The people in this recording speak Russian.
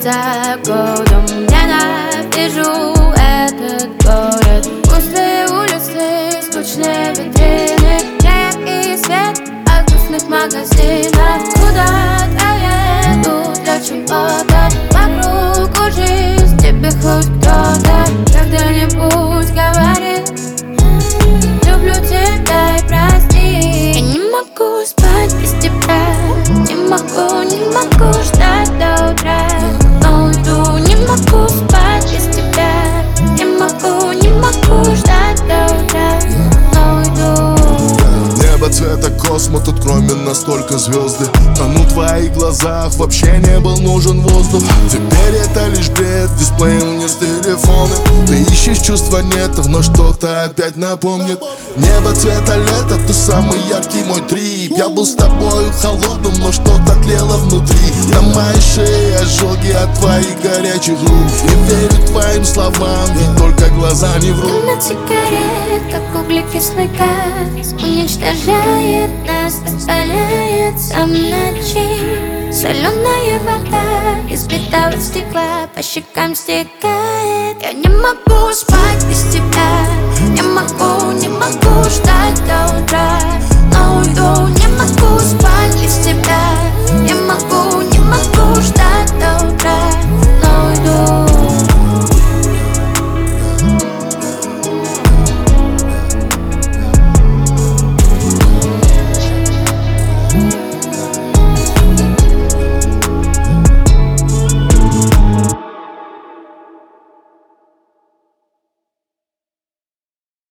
за годом. Ненавижу этот город. Пустые улицы, скучные витрины, и свет от грустных магазинов. Куда-то еду для чего-то, вокруг жизнь, тебе хоть кто-то когда-нибудь говорит: люблю тебя и прости. Я не могу спать без тебя, не могу ждать до утра. Но уйду, не могу спать без тебя, не могу ждать до утра. Но уйду. Небо цвета космо, тут кроме нас только звезды. Тону в твоих глазах, вообще не был нужен воздух. Теперь это лишь бред, дисплей вниз телефоны. Ты ищешь, чувства нет, но что-то опять напомнит. Небо цвета лета, ты самый яркий мой трип. Я был с тобою холодным, но что-то тлело внутри. На моей шее ожоги от твоих горячих рук. Не верю твоим словам, ведь только глаза не врут. Дым от сигарет, как углекислый газ, уничтожает нас, оставляется в ночи. Соленая вода из битого стекла по щекам стекает. Я не могу спать без тебя.